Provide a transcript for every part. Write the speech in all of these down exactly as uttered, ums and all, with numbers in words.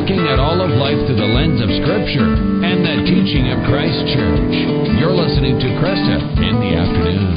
looking at all of life through the lens of Scripture and the teaching of Christ Church. You're listening to Kresta in the Afternoon.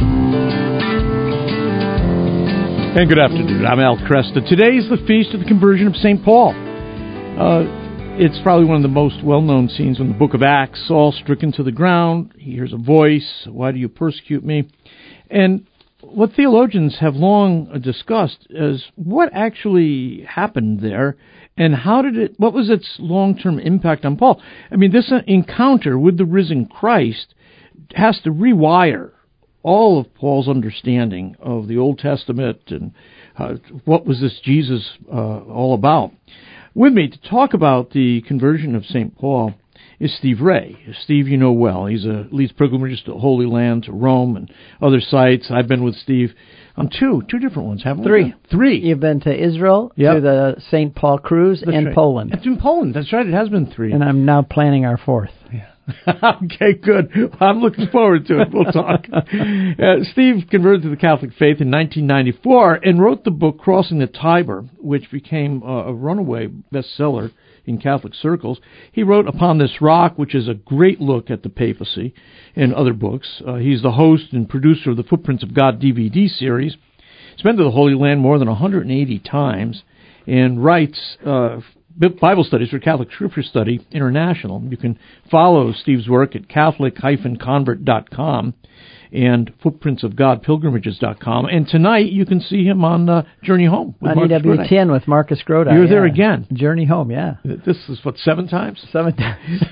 And good afternoon. I'm Al Kresta. Today is the Feast of the Conversion of Saint Paul. Uh, it's probably one of the most well-known scenes in the book of Acts. Saul stricken to the ground. He hears a voice. Why do you persecute me? And what theologians have long discussed is what actually happened there and how did it, what was its long-term impact on Paul? I mean, this encounter with the risen Christ has to rewire all of Paul's understanding of the Old Testament and uh, what was this Jesus uh, all about. With me to talk about the conversion of Saint Paul is Steve Ray. Steve, you know well. He's a leads pilgrimages to Holy Land, to Rome, and other sites. I've been with Steve on two, two different ones, haven't Three. we? Three. You've been to Israel, Yep. to the Saint Paul cruise, That's and right. Poland. It's in Poland. That's right. It has been three. And I'm now planning our fourth. Okay, good. I'm looking forward to it. We'll talk. Uh, Steve converted to the Catholic faith in nineteen ninety-four and wrote the book Crossing the Tiber, which became uh, a runaway bestseller in Catholic circles. He wrote Upon This Rock, which is a great look at the papacy and other books. Uh, he's the host and producer of the Footprints of God D V D series. He's been to the Holy Land more than one hundred eighty times and writes uh, Bible studies for Catholic Scripture Study International. You can follow Steve's work at catholic dash convert dot com and footprints of god pilgrimages dot com. And tonight you can see him on uh, Journey Home. With On E W T N with Marcus Grodi. You're yeah. there again. Journey Home, yeah. This is, what, seven times? Seven times.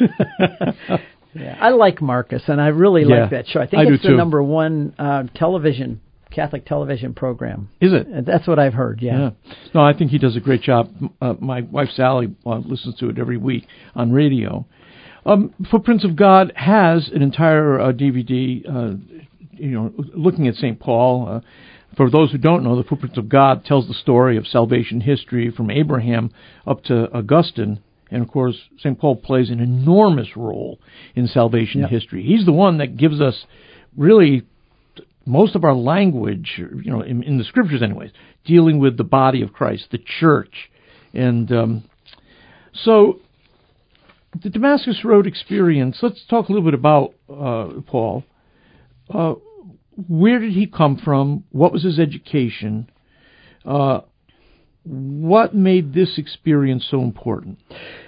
Yeah. I like Marcus, and I really Yeah, like that show. I think I it's do the too. number one uh, television, Catholic television program. Is it? Uh, That's what I've heard, yeah. Yeah. No, I think he does a great job. Uh, my wife Sally uh, listens to it every week on radio. Um, Footprints of God has an entire uh, D V D, uh, you know, looking at Saint Paul. Uh, for those who don't know, the Footprints of God tells the story of salvation history from Abraham up to Augustine. And, of course, Saint Paul plays an enormous role in salvation Yep. history. He's the one that gives us really most of our language, you know, in, in the Scriptures anyways, dealing with the body of Christ, the church. And um, so the Damascus Road experience, let's talk a little bit about uh, Paul. Uh, where did he come from? What was his education? Uh, what made this experience so important?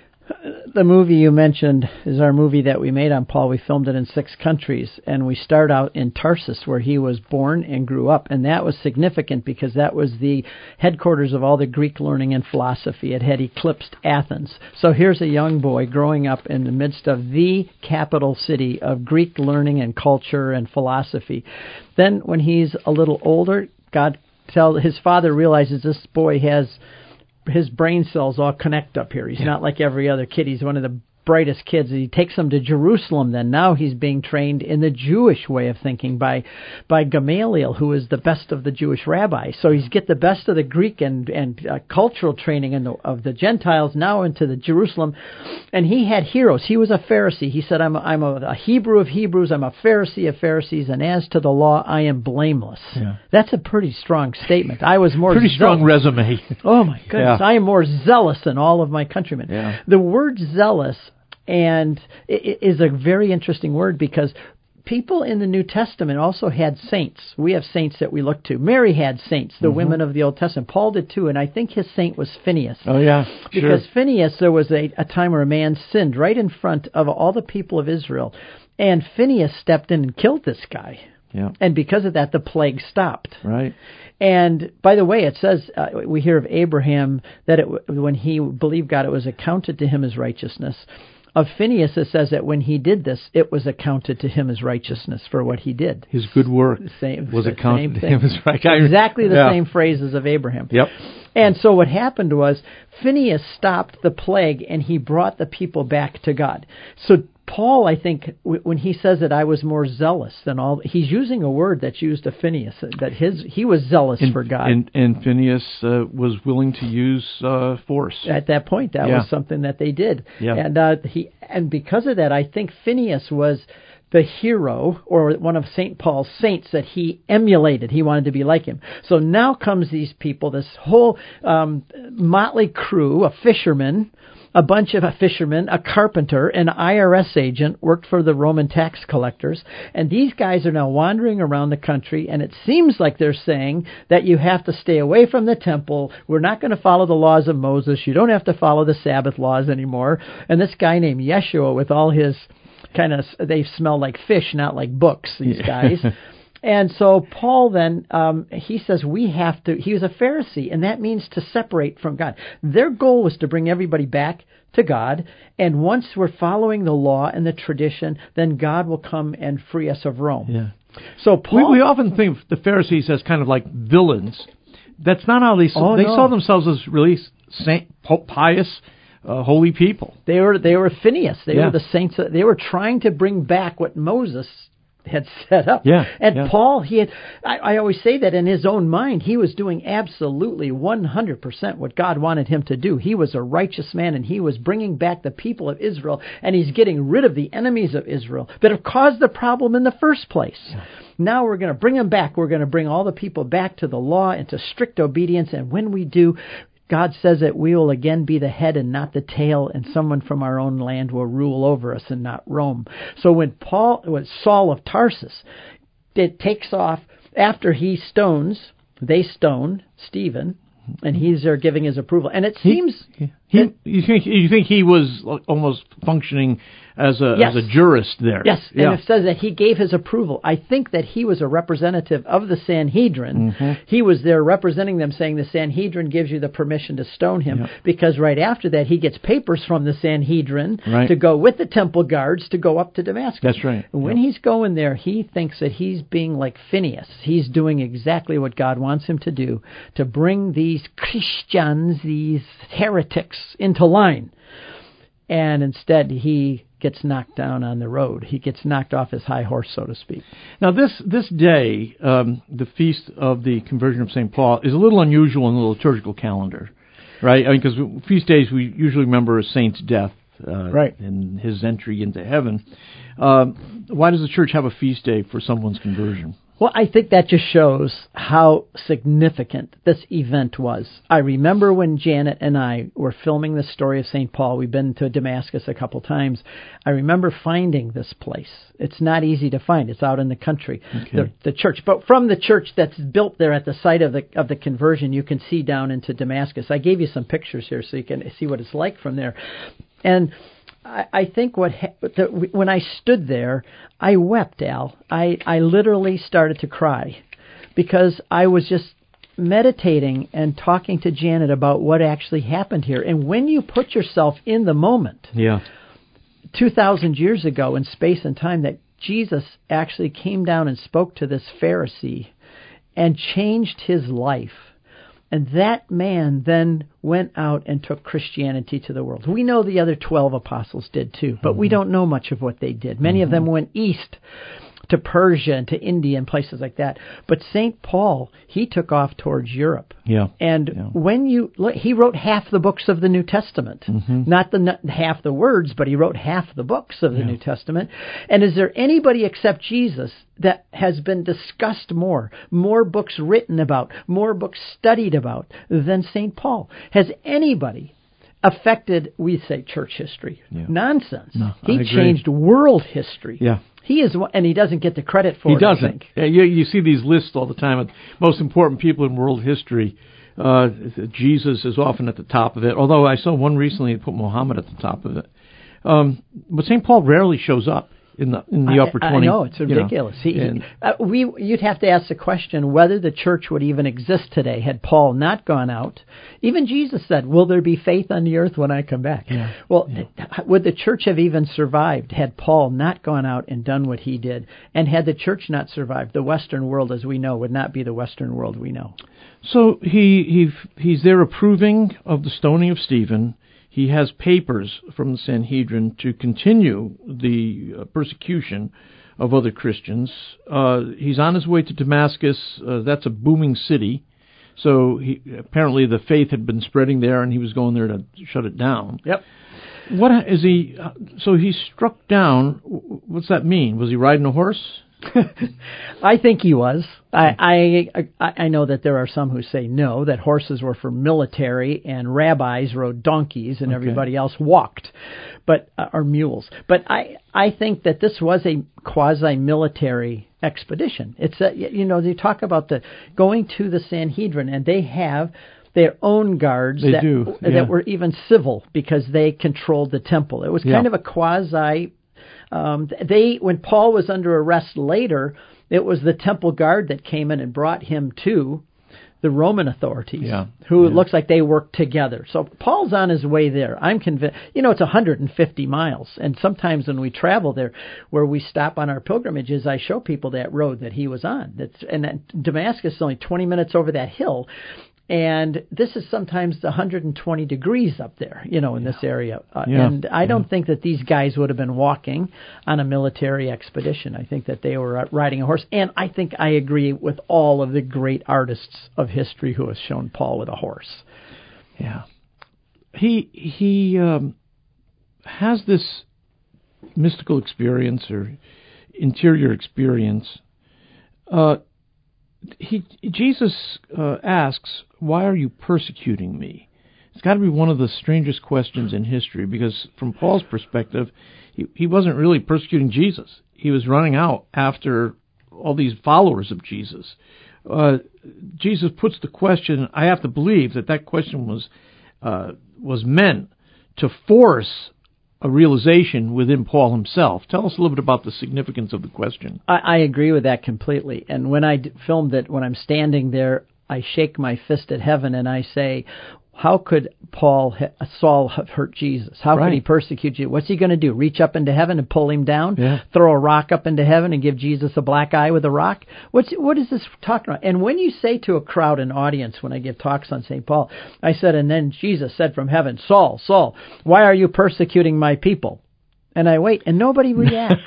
The movie you mentioned is our movie that we made on Paul. We filmed it in six countries, and we start out in Tarsus, where he was born and grew up, and that was significant because that was the headquarters of all the Greek learning and philosophy. It had eclipsed Athens. So here's a young boy growing up in the midst of the capital city of Greek learning and culture and philosophy. Then when he's a little older, God tell his father realizes this boy has his brain cells all connect up here. He's Yeah. not like every other kid. He's one of the brightest kids. He takes him to Jerusalem then. Now he's being trained in the Jewish way of thinking by by Gamaliel, who is the best of the Jewish rabbis. So he's get the best of the Greek and, and uh, cultural training in the, of the Gentiles now into the Jerusalem. And he had heroes. He was a Pharisee. He said, I'm a, I'm a, a Hebrew of Hebrews. I'm a Pharisee of Pharisees. And as to the law, I am blameless. Yeah. That's a pretty strong statement. I was more Pretty strong zealous. resume. Oh, my goodness. Yeah. I am more zealous than all of my countrymen. Yeah. The word zealous and it is a very interesting word because people in the New Testament also had saints. We have saints that we look to. Mary had saints, the Mm-hmm. women of the Old Testament. Paul did too, and I think his saint was Phineas. Oh, yeah, sure. Because Phineas, there was a, a time where a man sinned right in front of all the people of Israel, and Phineas stepped in and killed this guy. Yeah, And because of that, the plague stopped. right. And by the way, it says, uh, we hear of Abraham, that it, when he believed God, it was accounted to him as righteousness. Of Phineas, it says that when he did this, it was accounted to him as righteousness for what he did. His good work Same, was the accounted same to thing. him as right. Exactly the Yeah. same phrases of Abraham. Yep. And so what happened was Phineas stopped the plague and he brought the people back to God. So Paul, I think, w- when he says that I was more zealous than all, he's using a word that's used of Phineas, that his he was zealous And, for God. and, and Phineas uh, was willing to use uh, force. At that point, that Yeah. was something that they did. Yeah. And uh, he and because of that, I think Phineas was the hero or one of Saint Paul's saints that he emulated. He wanted to be like him. So now comes these people, this whole um, motley crew of fishermen a bunch of fishermen, a carpenter, an I R S agent, worked for the Roman tax collectors, and these guys are now wandering around the country, and it seems like they're saying that you have to stay away from the temple, we're not going to follow the laws of Moses, you don't have to follow the Sabbath laws anymore, and this guy named Yeshua with all his kind of, they smell like fish, not like books, these guys. And so Paul then, um, he says we have to, he was a Pharisee, and that means to separate from God. Their goal was to bring everybody back to God, and once we're following the law and the tradition, then God will come and free us of Rome. Yeah. So Paul, we, we often think of the Pharisees as kind of like villains. That's not how they saw, oh, they no. saw themselves as really saint, pious, uh, holy people. They were they were Phineas. They yeah. were the saints. They were trying to bring back what Moses had set up. Yeah, and yeah. Paul, he had, I, I always say that in his own mind, he was doing absolutely one hundred percent what God wanted him to do. He was a righteous man, and he was bringing back the people of Israel, and he's getting rid of the enemies of Israel that have caused the problem in the first place. Yeah. Now we're going to bring them back. We're going to bring all the people back to the law and to strict obedience, and when we do, God says that we will again be the head and not the tail, and someone from our own land will rule over us and not Rome. So when Paul, when Saul of Tarsus, it takes off after he stones, they stone Stephen, and he's there giving his approval. And it seems he, he, that, you think you think he was almost functioning as a yes. as a jurist there. Yes, yeah. and it says that he gave his approval. I think that he was a representative of the Sanhedrin. Mm-hmm. He was there representing them, saying the Sanhedrin gives you the permission to stone him, yeah. because right after that he gets papers from the Sanhedrin right. to go with the temple guards to go up to Damascus. That's right. And when yeah. he's going there, he thinks that he's being like Phineas. He's doing exactly what God wants him to do, to bring these Christians, these heretics, into line. And instead he gets knocked down on the road. He gets knocked off his high horse, so to speak. Now, this this day, um, the feast of the conversion of Saint Paul, is a little unusual in the liturgical calendar, right? I mean, because feast days we usually remember a saint's death, uh, right, and his entry into heaven. Um, why does the church have a feast day for someone's conversion? Well, I think that just shows how significant this event was. I remember when Janet and I were filming the story of Saint Paul. We've been to Damascus a couple times. I remember finding this place. It's not easy to find. It's out in the country, okay. the, the church. But from the church that's built there at the site of the of the conversion, you can see down into Damascus. I gave you some pictures here so you can see what it's like from there. And I, I think what ha- the, when I stood there, I wept, Al. I, I literally started to cry because I was just meditating and talking to Janet about what actually happened here. And when you put yourself in the moment, yeah, two thousand years ago in space and time, that Jesus actually came down and spoke to this Pharisee and changed his life. And that man then went out and took Christianity to the world. We know the other twelve apostles did too, but mm-hmm. we don't know much of what they did. Many mm-hmm. of them went east to Persia and to India and places like that. But Saint Paul, he took off towards Europe. Yeah. And yeah. when you look, he wrote half the books of the New Testament. Mm-hmm. Not the not half the words, but he wrote half the books of the yeah. New Testament. And is there anybody except Jesus that has been discussed more, more books written about, more books studied about than Saint Paul? Has anybody affected, we say, church history? Yeah. Nonsense. No, he changed world history. Yeah. He is, and he doesn't get the credit for he it. He doesn't. I think. Yeah, you, you see these lists all the time of most important people in world history. Uh, Jesus is often at the top of it, although I saw one recently that put Muhammad at the top of it. Um, but Saint Paul rarely shows up in the in the I, upper twenty. I know, it's ridiculous. You know, he, and, uh, we you'd have to ask the question whether the church would even exist today had Paul not gone out. Even Jesus said, "Will there be faith on the earth when I come back?" Yeah, well, yeah. would the church have even survived had Paul not gone out and done what he did? And had the church not survived, the Western world, as we know, would not be the Western world we know. So he he he's there approving of the stoning of Stephen. He has papers from the Sanhedrin to continue the uh, persecution of other Christians. Uh, he's on his way to Damascus. Uh, that's a booming city. So he, apparently the faith had been spreading there, and he was going there to shut it down. Yep. What is he? Uh, so he's struck down. What's that mean? Was he riding a horse? I think he was. I, I I know that there are some who say no, that horses were for military and rabbis rode donkeys and okay. everybody else walked, but uh, or mules. But I I think that this was a quasi-military expedition. It's a, you know, they talk about the going to the Sanhedrin, and they have their own guards they that, do. Yeah. that were even civil because they controlled the temple. It was kind yeah. of a quasi. Um, they when Paul was under arrest later, it was the temple guard that came in and brought him to the Roman authorities, yeah. who yeah. it looks like they worked together. So Paul's on his way there. I'm convinced. You know, it's one hundred fifty miles, and sometimes when we travel there, where we stop on our pilgrimages, I show people that road that he was on. That's and that Damascus is only twenty minutes over that hill. And this is sometimes one hundred twenty degrees up there, you know, in yeah. this area. Uh, yeah. And I don't yeah. think that these guys would have been walking on a military expedition. I think that they were riding a horse. And I think I agree with all of the great artists of history who have shown Paul with a horse. Yeah. He, he um, has this mystical experience or interior experience. Uh He Jesus uh, asks, "Why are you persecuting me?" It's got to be one of the strangest questions in history, because from Paul's perspective, he, he wasn't really persecuting Jesus. He was running out after all these followers of Jesus. Uh, Jesus puts the question. I have to believe that that question was uh, was meant to force a realization within Paul himself. Tell us a little bit about the significance of the question. I, I agree with that completely. And when I d- filmed it, when I'm standing there, I shake my fist at heaven and I say, how could Paul, ha- Saul have hurt Jesus? How right. could he persecute you? What's he going to do? Reach up into heaven and pull him down? Yeah. Throw a rock up into heaven and give Jesus a black eye with a rock? What's, what is this talking about? And when you say to a crowd, an audience, when I give talks on Saint Paul, I said, and then Jesus said from heaven, Saul, Saul, why are you persecuting my people? And I wait, and nobody reacts.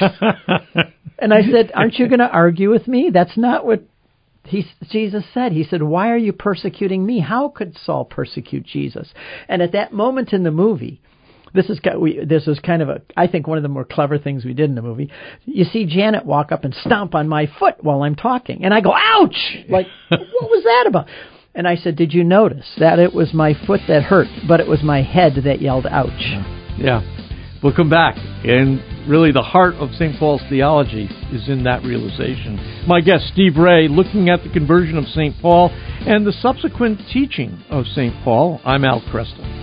And I said, aren't you going to argue with me? That's not what He, Jesus said. He said, why are you persecuting me? How could Saul persecute Jesus? And at that moment in the movie, this is we, this is kind of a, I think, one of the more clever things we did in the movie. You see Janet walk up and stomp on my foot while I'm talking. And I go, ouch! Like, what was that about? And I said, did you notice that it was my foot that hurt, but it was my head that yelled, ouch? Yeah. We'll come back. And really the heart of Saint Paul's theology is in that realization. My guest, Steve Ray, looking at the conversion of Saint Paul and the subsequent teaching of Saint Paul. I'm Al Kresta.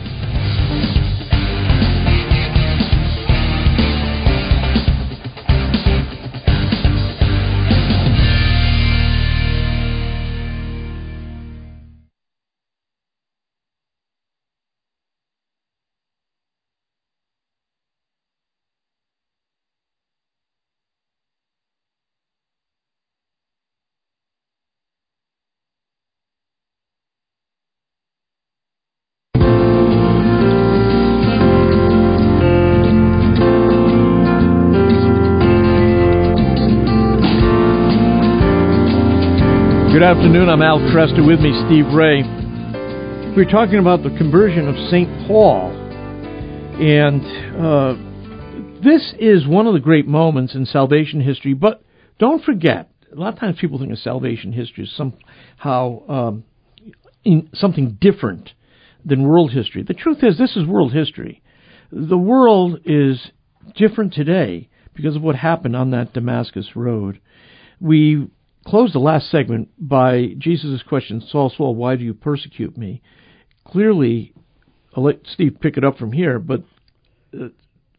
Good afternoon. I'm Al Kresta. With me, Steve Ray. We're talking about the conversion of Saint Paul. And uh, this is one of the great moments in salvation history. But don't forget, a lot of times people think of salvation history as somehow um, in something different than world history. The truth is, this is world history. The world is different today because of what happened on that Damascus road. We close the last segment by Jesus' question, Saul, Saul, why do you persecute me? Clearly, I'll let Steve pick it up from here, but uh,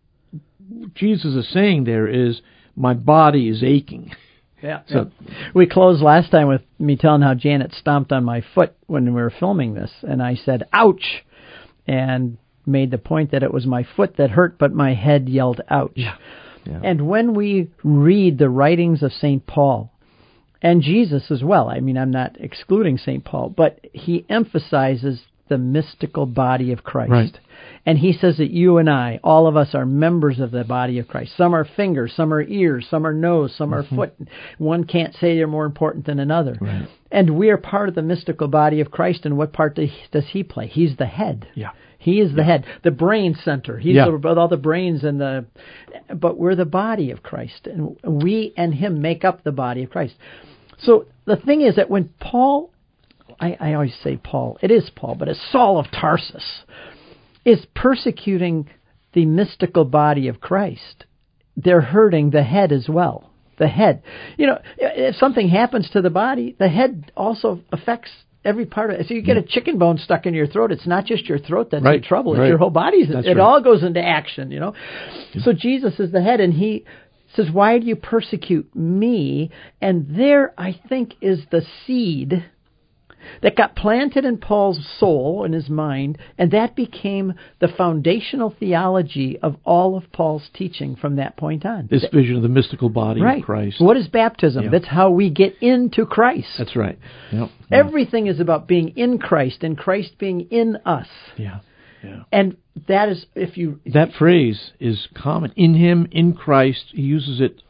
Jesus is saying there is, my body is aching. Yeah. So yeah. We closed last time with me telling how Janet stomped on my foot when we were filming this, and I said, ouch, and made the point that it was my foot that hurt, but my head yelled, ouch. Yeah. Yeah. And when we read the writings of Saint Paul, and Jesus as well. I mean, I'm not excluding Saint Paul, but he emphasizes the mystical body of Christ. Right. And he says that you and I, all of us, are members of the body of Christ. Some are fingers, some are ears, some are nose, some are mm-hmm. foot. One can't say they're more important than another. Right. And we are part of the mystical body of Christ, and what part does he play? He's the head. Yeah. He is the Yeah. head, the brain center. He's Yeah. the, with all the brains and the. But we're the body of Christ, and we and Him make up the body of Christ. So the thing is that when Paul, I, I always say Paul, it is Paul, but it's Saul of Tarsus, is persecuting the mystical body of Christ, they're hurting the head as well. The head. You know, if something happens to the body, the head also affects every part of it. So you get a chicken bone stuck in your throat. It's not just your throat that's Right, in trouble. It's right. your whole body. It That's right. all goes into action, you know. So Jesus is the head, and He says, why do you persecute me? And there, I think, is the seed that got planted in Paul's soul, in his mind, and that became the foundational theology of all of Paul's teaching from that point on. This vision of the mystical body right. of Christ. What is baptism? Yeah. That's how we get into Christ. That's right. Yep. Everything is about being in Christ and Christ being in us. Yeah. Yeah. And that is, if you... That phrase is common. In Him, in Christ. He uses it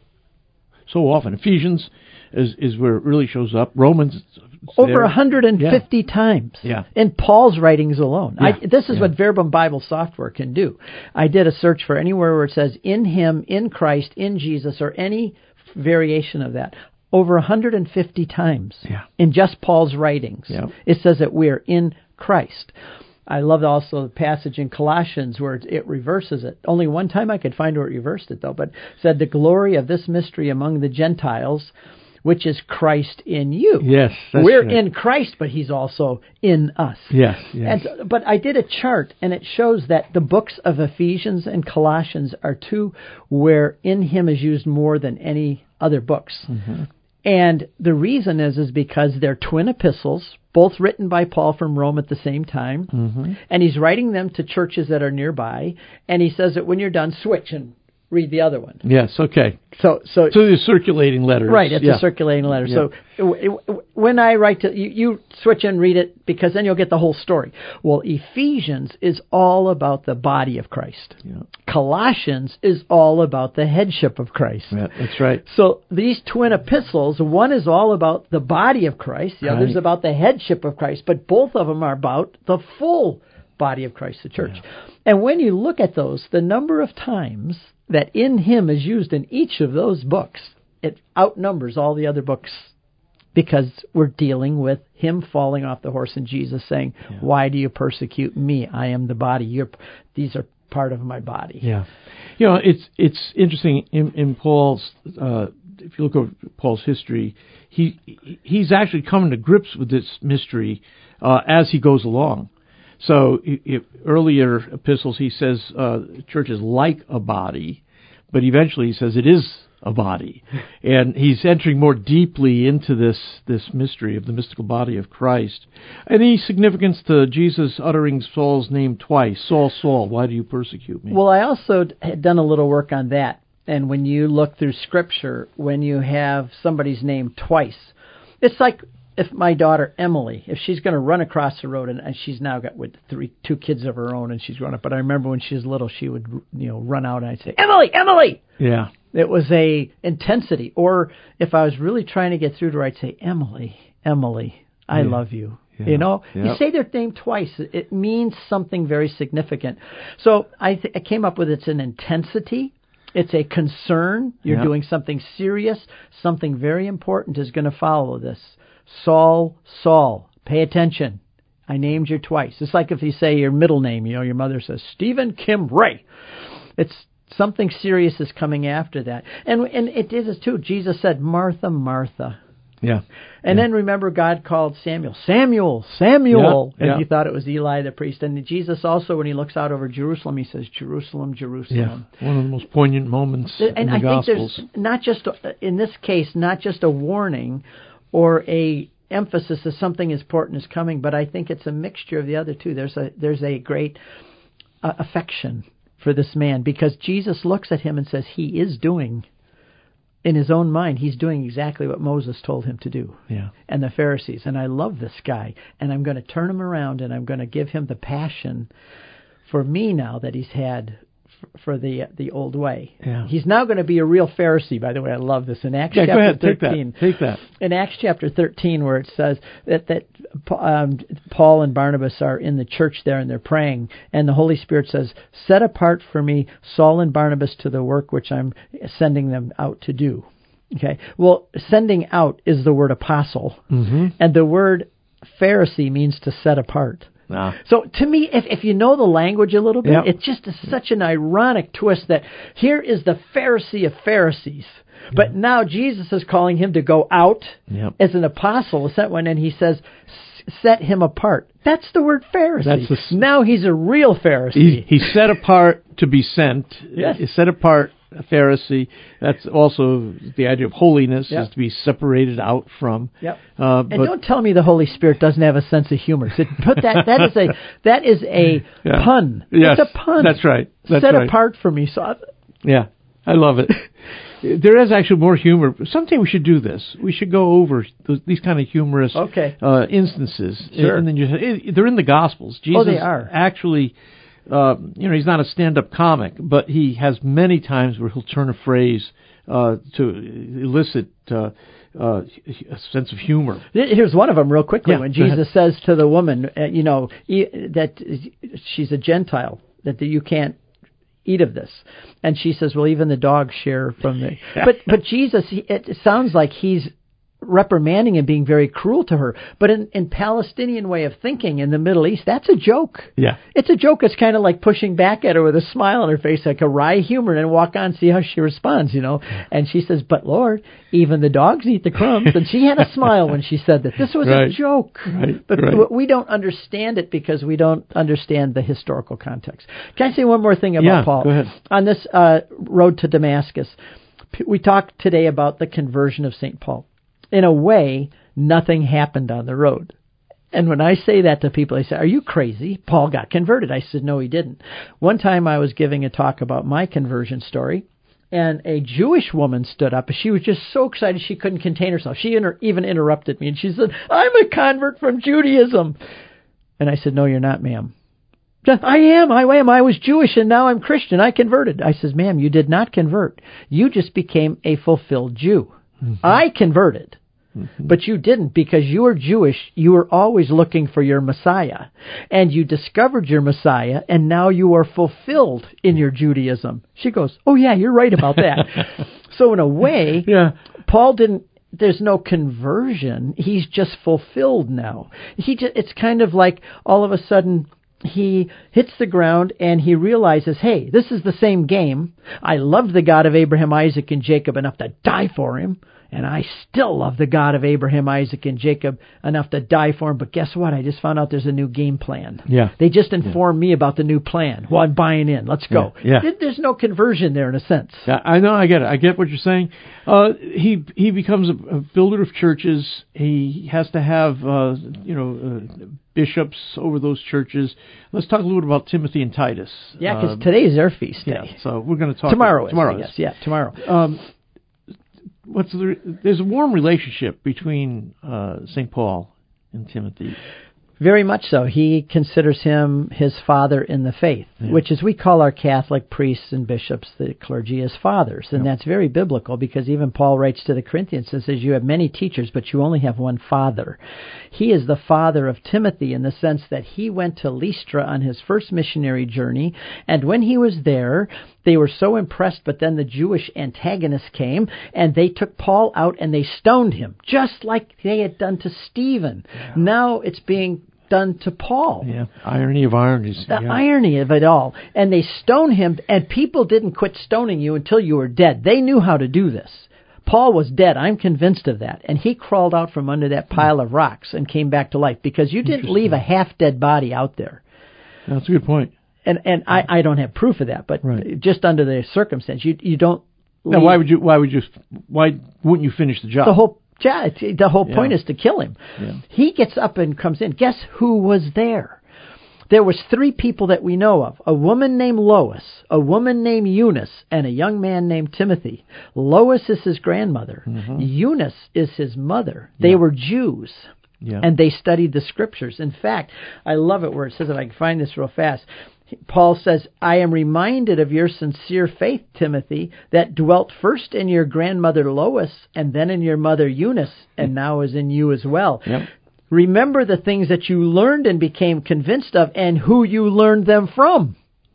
so often. Ephesians is, is where it really shows up. Romans... Over there. one hundred fifty Yeah. times Yeah. in Paul's writings alone. Yeah. I, this is Yeah. what Verbum Bible software can do. I did a search for anywhere where it says in Him, in Christ, in Jesus, or any variation of that. Over one hundred fifty times Yeah. in just Paul's writings. Yeah. It says that we're in Christ. I loved also the passage in Colossians where it, it reverses it. Only one time I could find where it reversed it, though, but it said the glory of this mystery among the Gentiles, which is Christ in you. Yes, that's We're right. in Christ, but He's also in us. Yes, yes. And, but I did a chart, and it shows that the books of Ephesians and Colossians are two where in Him is used more than any other books. Mm-hmm. And the reason is is because they're twin epistles, both written by Paul from Rome at the same time. Mm-hmm. And he's writing them to churches that are nearby. And he says that when you're done, switch and read the other one. Yes, okay. So, so, So the circulating letters. right, it's yeah. a circulating letter. Yeah. So w- w- when I write to you, you switch and read it because then you'll get the whole story. Well, Ephesians is all about the body of Christ. Yeah. Colossians is all about the headship of Christ. Yeah, that's right. So these twin epistles, one is all about the body of Christ, the other is Right. about the headship of Christ, but both of them are about the full body of Christ, the church. Yeah. And when you look at those, the number of times that in Him is used in each of those books, it outnumbers all the other books because we're dealing with Him falling off the horse and Jesus saying, Yeah. why do you persecute me? I am the body. You're, these are part of my body. Yeah. You know, it's it's interesting in, in Paul's, uh, if you look over Paul's history, he he's actually coming to grips with this mystery uh, as he goes along. So if earlier epistles, he says uh, the church is like a body, but eventually he says it is a body. And he's entering more deeply into this, this mystery of the mystical body of Christ. Any significance to Jesus uttering Saul's name twice? Saul, Saul, why do you persecute me? Well, I also had done a little work on that. And when you look through Scripture, when you have somebody's name twice, it's like if my daughter Emily, if she's going to run across the road, and, and she's now got with three, two kids of her own, and she's grown up. But I remember when she was little, she would, you know, run out, and I'd say, "Emily, Emily!" Yeah. It was a intensity. Or if I was really trying to get through to her, I'd say, "Emily, Emily, I Yeah. love you." Yeah. You know, Yep. you say their name twice. It means something very significant. So I, th- I came up with it's an intensity. It's a concern. You're Yep. doing something serious. Something very important is going to follow this. Saul, Saul, pay attention. I named you twice. It's like if you say your middle name, you know, your mother says, Stephen Kim Ray. It's something serious is coming after that. And and it is too. Jesus said, Martha, Martha. Yeah. And Yeah. then remember God called Samuel, Samuel, Samuel. Yeah, And yeah. he thought it was Eli the priest. And Jesus also, when he looks out over Jerusalem, he says, Jerusalem, Yeah. Jerusalem. One of the most poignant moments in And the I Gospels. think there's not just, a, in this case, not just a warning or a emphasis that something important is coming, but I think it's a mixture of the other two. There's a there's a great uh, affection for this man because Jesus looks at him and says he is doing, in his own mind, he's doing exactly what Moses told him to do. Yeah. And the Pharisees. And I love this guy. And I'm going to turn him around and I'm going to give him the passion for me now that he's had f- for the the old way. Yeah. He's now going to be a real Pharisee. By the way, I love this in Acts Yeah, chapter go ahead, take thirteen. that. Take that. In Acts chapter thirteen, where it says that that um, Paul and Barnabas are in the church there and they're praying, and the Holy Spirit says, "Set apart for me Saul and Barnabas to the work which I'm sending them out to do." Okay. Well, sending out is the word apostle, Mm-hmm. and the word Pharisee means to set apart. Ah. So to me, if if you know the language a little bit, Yep. it's just a, such an ironic twist that here is the Pharisee of Pharisees, but now Jesus is calling him to go out Yep. as an apostle, a sent one, and he says, "S- set him apart." That's the word Pharisee. That's the s- now he's a real Pharisee. He's, he's set apart to be sent. Yes. He's set apart, a Pharisee. That's also the idea of holiness, Yep. is to be separated out from. Yep. Uh, And but don't tell me the Holy Spirit doesn't have a sense of humor. So put that that is a that is a Yeah. pun. Yes, It's a pun. that's right. That's set right. apart for me. So I, Yeah, I love it. There is actually more humor. Someday we should do this. We should go over th- these kind of humorous Okay. uh, instances. Sure. And then you, it, they're in the Gospels. Jesus Oh, they are. actually, uh, you know, he's not a stand-up comic, but he has many times where he'll turn a phrase uh, to elicit uh, uh, a sense of humor. Here's one of them real quickly. Yeah, when go ahead. Jesus says to the woman, uh, you know, e- that she's a Gentile, that you can't eat of this. And she says, well, even the dogs share from the... But but Jesus, he, it sounds like he's reprimanding and being very cruel to her. But in, in Palestinian way of thinking in the Middle East, that's a joke. Yeah. It's a joke. It's kind of like pushing back at her with a smile on her face, like a wry humor, and walk on, see how she responds, you know. And she says, but Lord, even the dogs eat the crumbs. And she had a smile when she said that. This was Right. a joke. Right, But right. we don't understand it because we don't understand the historical context. Can I say one more thing about Yeah, Paul? go ahead. On this uh, road to Damascus, p- we talked today about the conversion of Saint Paul. In a way, nothing happened on the road. And when I say that to people, they say, are you crazy? Paul got converted. I said, no, he didn't. One time I was giving a talk about my conversion story, and a Jewish woman stood up. She was just so excited she couldn't contain herself. She inter- even interrupted me, and she said, I'm a convert from Judaism. And I said, no, you're not, ma'am. I am, I am. I was Jewish, and now I'm Christian. I converted. I says, ma'am, you did not convert. You just became a fulfilled Jew. Mm-hmm. I converted. Mm-hmm. But you didn't, because you were Jewish. You were always looking for your Messiah. And you discovered your Messiah, and now you are fulfilled in your Judaism. She goes, oh, yeah, you're right about that. So in a way, Yeah. Paul didn't, there's no conversion. He's just fulfilled now. He just, it's kind of like all of a sudden he hits the ground and he realizes, hey, this is the same game. I loved the God of Abraham, Isaac, and Jacob enough to die for him. And I still love the God of Abraham, Isaac, and Jacob enough to die for him. But guess what? I just found out there's a new game plan. Yeah. They just informed me about the new plan. Well, I'm buying in. Let's go. Yeah. There- There's no conversion there in a sense. Yeah, I know. I get it. I get what you're saying. Uh, he he becomes a, a builder of churches. He has to have uh, you know uh, bishops over those churches. Let's talk a little bit about Timothy and Titus. Yeah, because Um, today is their feast day. yeah. So we're going to talk Tomorrow is, tomorrow. I guess. Yeah, tomorrow. Um, what's the, there's a warm relationship between uh, Saint Paul and Timothy. Very much so. He considers him his father in the faith, Yeah. which is we call our Catholic priests and bishops, the clergy, as fathers. And Yep. that's very biblical, because even Paul writes to the Corinthians and says, you have many teachers, but you only have one father. He is the father of Timothy in the sense that he went to Lystra on his first missionary journey, and when he was there, they were so impressed, but then the Jewish antagonists came, and they took Paul out and they stoned him, just like they had done to Stephen. Yeah. Now it's being done to Paul. Yeah, irony of ironies. The yeah. irony of it all. And they stone him, and people didn't quit stoning you until you were dead. They knew how to do this. Paul was dead. I'm convinced of that. And he crawled out from under that pile of rocks and came back to life, because you didn't leave a half-dead body out there. That's a good point. And and I, I don't have proof of that, but Right. just under the circumstance, you you don't Now, leave- why would you? Why would you? Why wouldn't you finish the job? The whole yeah, it's- the whole point Yeah. is to kill him. Yeah. He gets up and comes in. Guess who was there? There was three people that we know of. A woman named Lois, a woman named Eunice, and a young man named Timothy. Lois is his grandmother. Mhm. Eunice is his mother. They Yeah. were Jews. Yeah. And they studied the scriptures. In fact, I love it where it says, if I can find this real fast, Paul says, I am reminded of your sincere faith, Timothy, that dwelt first in your grandmother Lois and then in your mother Eunice, and now is in you as well. Yep. Remember the things that you learned and became convinced of, and who you learned them from.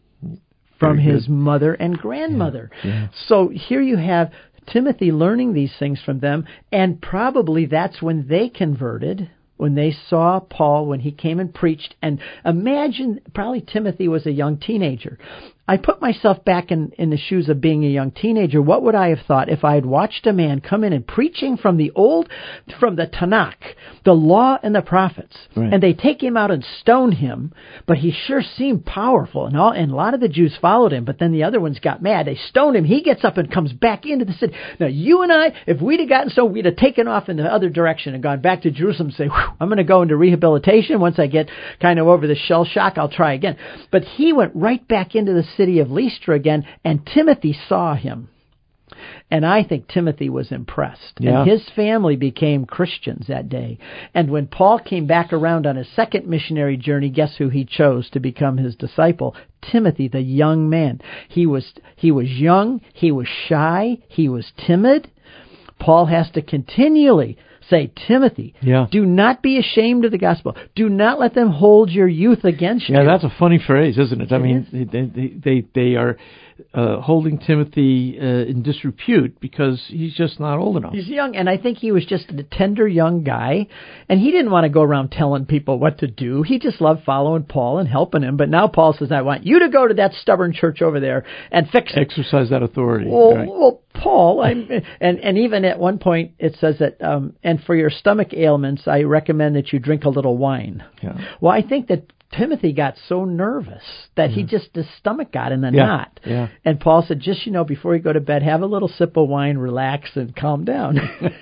From Very his good. mother and grandmother. Yeah. Yeah. So here you have Timothy learning these things from them, and probably that's when they converted, when they saw Paul, when he came and preached. And imagine, probably Timothy was a young teenager. I put myself back in, in the shoes of being a young teenager. What would I have thought if I had watched a man come in and preaching from the old, from the Tanakh, the law and the prophets, right. and they take him out and stone him, but he sure seemed powerful, and all, and a lot of the Jews followed him, but then the other ones got mad. They stoned him. He gets up and comes back into the city. Now, you and I, if we'd have gotten stoned, we'd have taken off in the other direction and gone back to Jerusalem and say, I'm going to go into rehabilitation. Once I get kind of over the shell shock, I'll try again. But he went right back into the city of Lystra again, and Timothy saw him. And I think Timothy was impressed. Yeah. And his family became Christians that day. And when Paul came back around on his second missionary journey, guess who he chose to become his disciple? Timothy, the young man. He was he was young, he was shy, he was timid. Paul has to continually say, Timothy, yeah. do not be ashamed of the gospel. Do not let them hold your youth against yeah, you. Yeah, that's a funny phrase, isn't it? I It mean, they, they they they are uh, holding Timothy uh, in disrepute because he's just not old enough. He's young, and I think he was just a tender young guy, and he didn't want to go around telling people what to do. He just loved following Paul and helping him. But now Paul says, I want you to go to that stubborn church over there and fix it. Exercise that authority. Well, right. well Paul, I'm, and, and even at one point it says that, um, and for your stomach ailments, I recommend that you drink a little wine. Yeah. Well, I think that Timothy got so nervous that yeah. he just, his stomach got in the yeah. knot. Yeah. And Paul said, just, you know, before you go to bed, have a little sip of wine, relax, and calm down.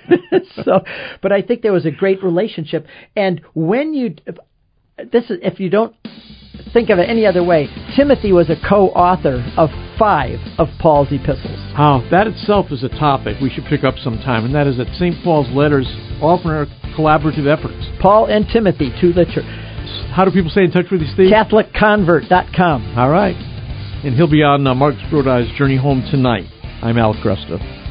So, but I think there was a great relationship. And when you, this is, if you don't think of it any other way, Timothy was a co-author of five of Paul's epistles. Oh, that itself is a topic we should pick up sometime, and that is that Saint Paul's letters often are collaborative efforts. Paul and Timothy to the church. How do people stay in touch with you, Steve? Catholic Convert dot com. All right. And he'll be on uh, Mark Strodeye's Journey Home tonight. I'm Al Kresta.